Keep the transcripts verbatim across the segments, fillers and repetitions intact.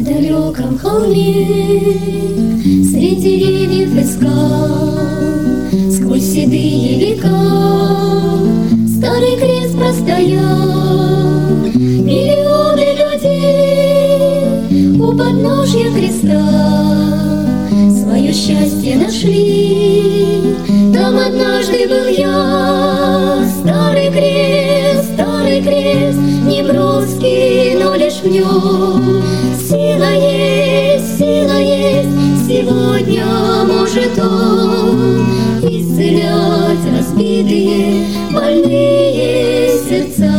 далеком холме, среди деревьев и скал, сквозь седые века старый крест простоял. Миллионы людей у подножья креста свое счастье нашли. Там однажды был я. Старый крест, старый крест, не броский, но лишь в нем сила есть, сила есть. Сегодня может он исцелять разбитые, больные сердца.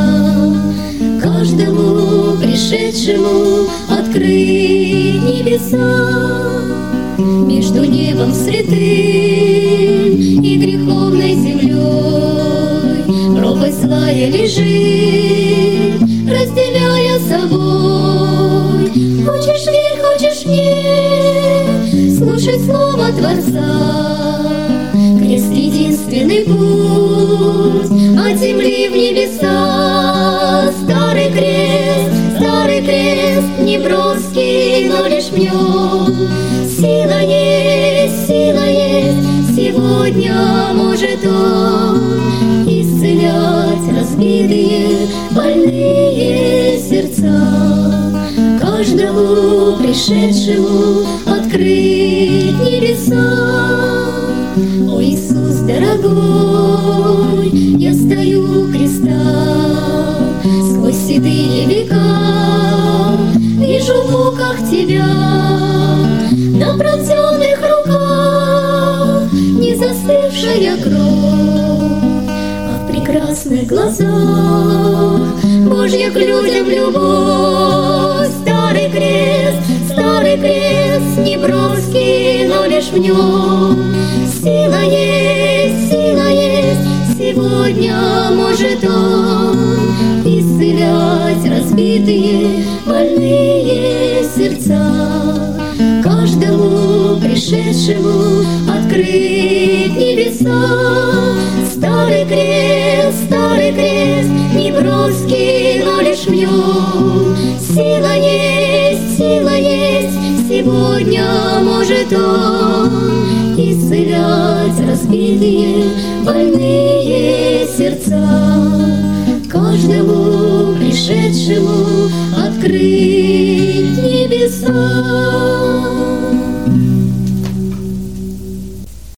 Каждому пришедшему открыть небеса. Между небом святым и греховной землей пропасть злая лежит, разделяя собой. Хочешь верь, хочешь нет, слушай слово Творца. Крест — единственный путь от земли в небеса. Старый крест, старый крест, не броский, но лишь в нем сила есть, сила есть. Сегодня может он исцелять разбитые, больные сердца. Каждому пришедшему открыть небеса. О, Иисус дорогой, я стою у креста, сквозь седые века вижу в муках Тебя. На пронзенных руках не застывшая кровь, а в прекрасных глазах Божья к людям любовь. Старый крест, старый крест, не броский, но лишь в нем сила есть, сила есть. Сегодня может он исцелять разбитые, больные сердца. Каждому пришедшему открыть небеса. Старый крест, старый крест, не броский, но лишь в нем сила есть, сила есть. Сегодня может он исцелять разбитые, больные сердца. Каждому пришедшему открыть небеса.